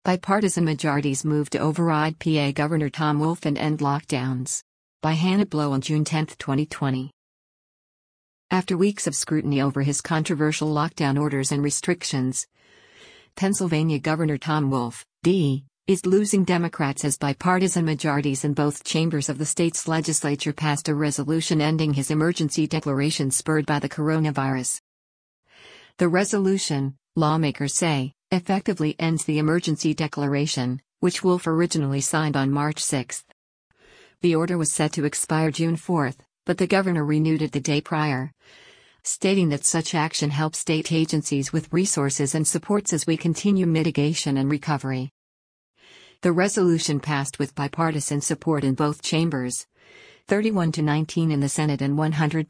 Bipartisan majorities move to override PA Governor Tom Wolf and end lockdowns. By Hannah Blow on June 10, 2020. After weeks of scrutiny over his controversial lockdown orders and restrictions, Pennsylvania Governor Tom Wolf, D., is losing Democrats as bipartisan majorities in both chambers of the state's legislature passed a resolution ending his emergency declaration spurred by the coronavirus. The resolution, lawmakers say, effectively ends the emergency declaration, which Wolf originally signed on March 6. The order was set to expire June 4, but the governor renewed it the day prior, stating that such action helps state agencies with resources and supports as we continue mitigation and recovery. The resolution passed with bipartisan support in both chambers, 31-19 in the Senate and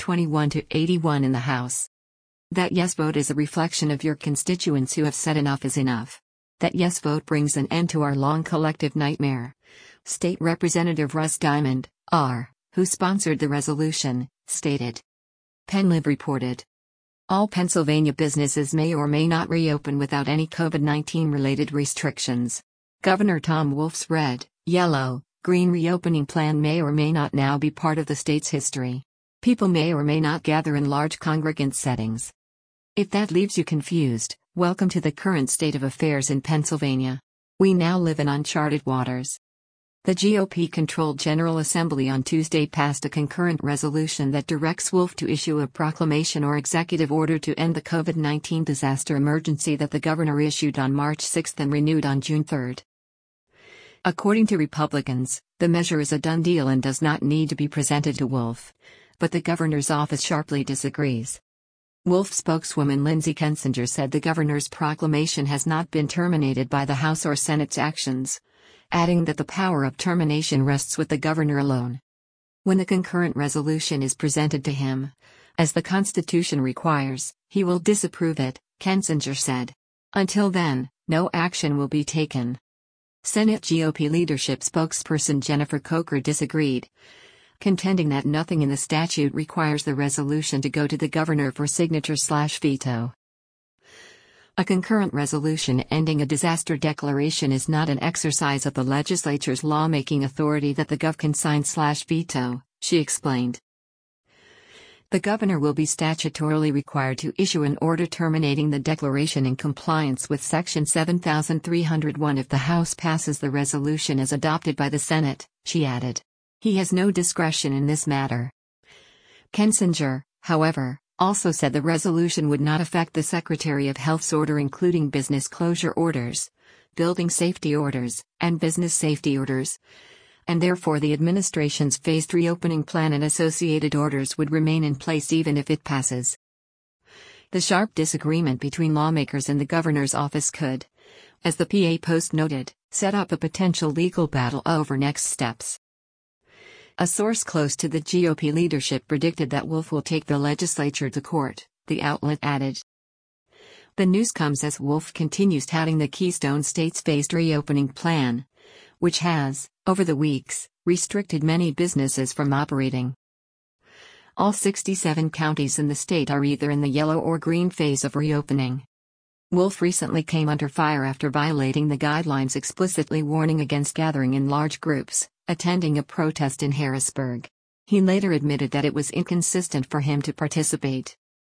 121-81 in the House. That yes vote is a reflection of your constituents who have said enough is enough. That yes vote brings an end to our long collective nightmare. State Representative Russ Diamond, R., who sponsored the resolution, stated. PennLive reported. All Pennsylvania businesses may or may not reopen without any COVID-19 related restrictions. Governor Tom Wolf's red, yellow, green reopening plan may or may not now be part of the state's history. People may or may not gather in large congregant settings. If that leaves you confused, welcome to the current state of affairs in Pennsylvania. We now live in uncharted waters. The GOP-controlled General Assembly on Tuesday passed a concurrent resolution that directs Wolf to issue a proclamation or executive order to end the COVID-19 disaster emergency that the governor issued on March 6 and renewed on June 3. According to Republicans, the measure is a done deal and does not need to be presented to Wolf, but the governor's office sharply disagrees. Wolf spokeswoman Lindsay Kensinger said the governor's proclamation has not been terminated by the House or Senate's actions, adding that the power of termination rests with the governor alone. When the concurrent resolution is presented to him, as the Constitution requires, he will disapprove it, Kensinger said. Until then, no action will be taken. Senate GOP leadership spokesperson Jennifer Coker disagreed, contending that nothing in the statute requires the resolution to go to the governor for signature/veto. A concurrent resolution ending a disaster declaration is not an exercise of the legislature's lawmaking authority that the Gov can sign/veto, she explained. The governor will be statutorily required to issue an order terminating the declaration in compliance with Section 7301 if the House passes the resolution as adopted by the Senate, she added. He has no discretion in this matter. Kensinger, however, also said the resolution would not affect the Secretary of Health's order including business closure orders, building safety orders, and business safety orders, and therefore the administration's phased reopening plan and associated orders would remain in place even if it passes. The sharp disagreement between lawmakers and the governor's office could, as the PA Post noted, set up a potential legal battle over next steps. A source close to the GOP leadership predicted that Wolf will take the legislature to court, the outlet added. The news comes as Wolf continues touting the Keystone State's phased reopening plan, which has, over the weeks, restricted many businesses from operating. All 67 counties in the state are either in the yellow or green phase of reopening. Wolf recently came under fire after violating the guidelines explicitly warning against gathering in large groups, attending a protest in Harrisburg. He later admitted that it was inconsistent for him to participate.